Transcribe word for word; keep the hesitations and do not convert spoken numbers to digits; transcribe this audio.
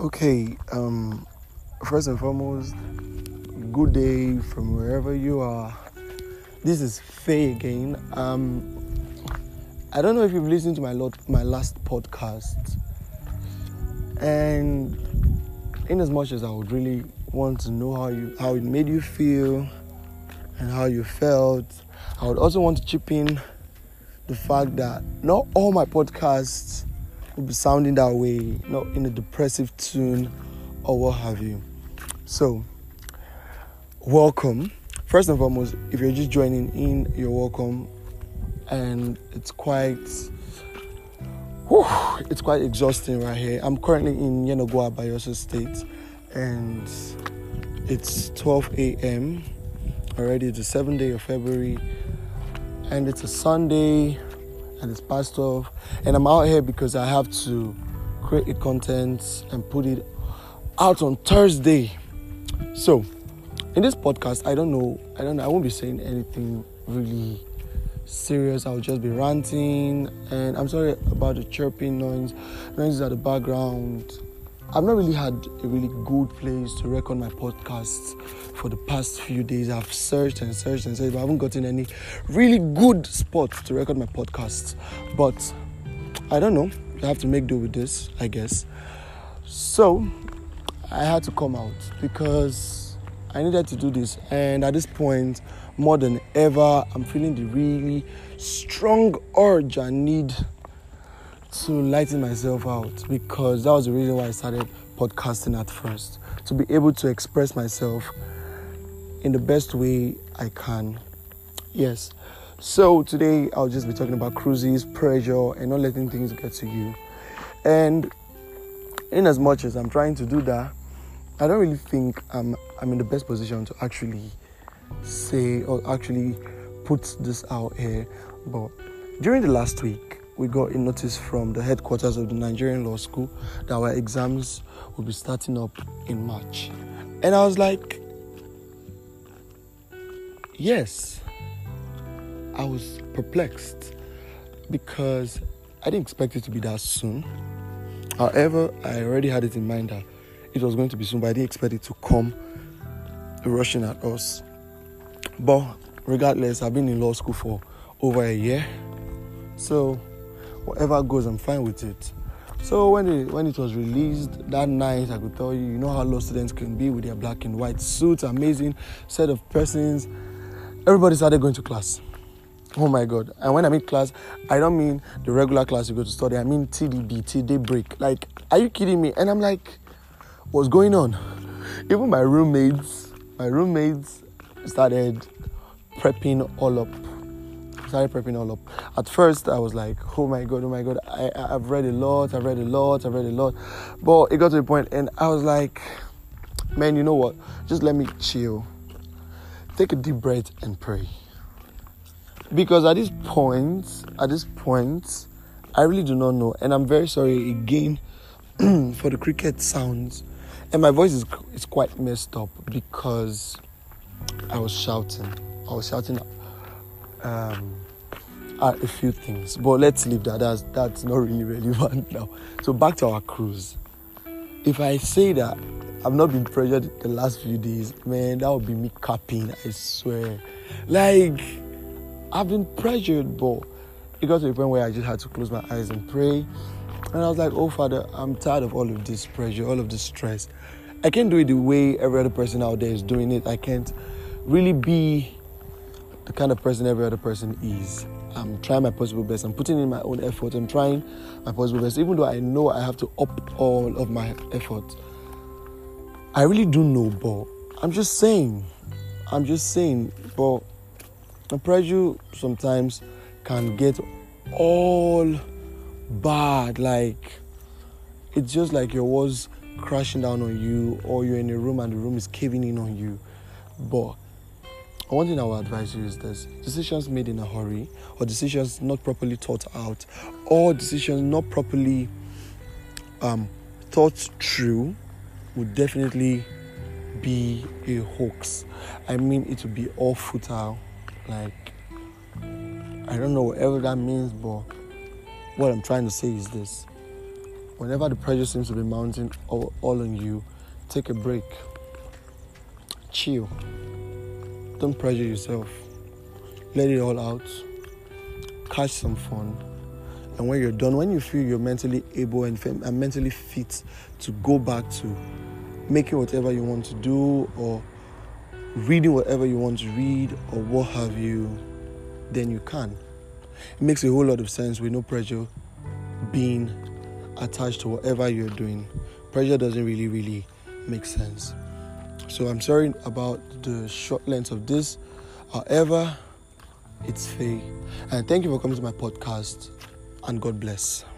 Okay, um, first and foremost, good day from wherever you are. This is Faye again. Um, I don't know if you've listened to my lot, my last podcast, and in as much as I would really want to know how you how it made you feel and how you felt, I would also want to chip in the fact that not all my podcasts will be sounding that way, not in a depressive tune or what have you. So, welcome. First and foremost, if you're just joining in, you're welcome. And it's quite, whew, it's quite exhausting right here. I'm currently in Yenagoa, Bayelsa State, and it's twelve a.m. already. It's the seventh day of February, and it's a Sunday, and it's past twelve. And I'm out here because I have to create a content and put it out on Thursday. So, in this podcast, I don't know, I don't know, I won't be saying anything really serious. I'll just be ranting, and I'm sorry about the chirping noise, noises at the background. I've not really had a really good place to record my podcasts for the past few days. I've searched and searched and searched, but I haven't gotten any really good spots to record my podcasts. But I don't know. I have to make do with this, I guess. So I had to come out because I needed to do this. And at this point, more than ever, I'm feeling the really strong urge I need to lighten myself out, because that was the reason why I started podcasting at first, to be able to express myself in the best way I can. Yes. So today I'll just be talking about cruises, pressure, and not letting things get to you. And in as much as I'm trying to do that, I don't really think I'm I'm in the best position to actually say or actually put this out here. But during the last week, we got a notice from the headquarters of the Nigerian Law School that our exams will be starting up in March. And I was like, yes. I was perplexed because I didn't expect it to be that soon. However, I already had it in mind that it was going to be soon, but I didn't expect it to come rushing at us. But regardless, I've been in law school for over a year. So whatever goes, I'm fine with it. So when it, when it was released that night, I could tell you, you know how law students can be with their black and white suits, amazing set of persons. Everybody started going to class. Oh my God. And when I mean class, I don't mean the regular class you go to study. I mean T D B, T day break. Like, are you kidding me? And I'm like, what's going on? Even my roommates, my roommates started prepping all up. Started prepping all up. At first, I was like, oh my God, oh my God. I, I've read a lot, I've read a lot, I've read a lot. But it got to a point, and I was like, man, you know what? Just let me chill. Take a deep breath and pray. Because at this point, at this point, I really do not know. And I'm very sorry again for the cricket sounds. And my voice is is quite messed up because I was shouting. I was shouting um, at a few things. But let's leave that. That's, that's not really relevant now. So back to our cruise. If I say that I've not been pressured the last few days, man, that would be me capping, I swear. Like, I've been pressured, but it got to a point where I just had to close my eyes and pray. And I was like, oh, Father, I'm tired of all of this pressure, all of this stress. I can't do it the way every other person out there is doing it. I can't really be the kind of person every other person is. I'm trying my possible best. I'm putting in my own effort. I'm trying my possible best, even though I know I have to up all of my effort. I really do know, but I'm just saying. I'm just saying, but the pressure sometimes can get all bad. Like, it's just like your walls crashing down on you, or you're in a room and the room is caving in on you. But one thing I will advise you is this: decisions made in a hurry, or decisions not properly thought out, or decisions not properly um, thought through would definitely be a hoax. I mean, it would be all futile. Like, I don't know whatever that means, but what I'm trying to say is this: whenever the pressure seems to be mounting all, all on you, take a break. Chill. Don't pressure yourself. Let it all out. Catch some fun. And when you're done, when you feel you're mentally able and, and mentally fit to go back to making whatever you want to do or reading whatever you want to read or what have you, then you can. It makes a whole lot of sense with no pressure being attached to whatever you're doing. Pressure doesn't really, really make sense. So I'm sorry about the short length of this. However, it's fair. And thank you for coming to my podcast. And God bless.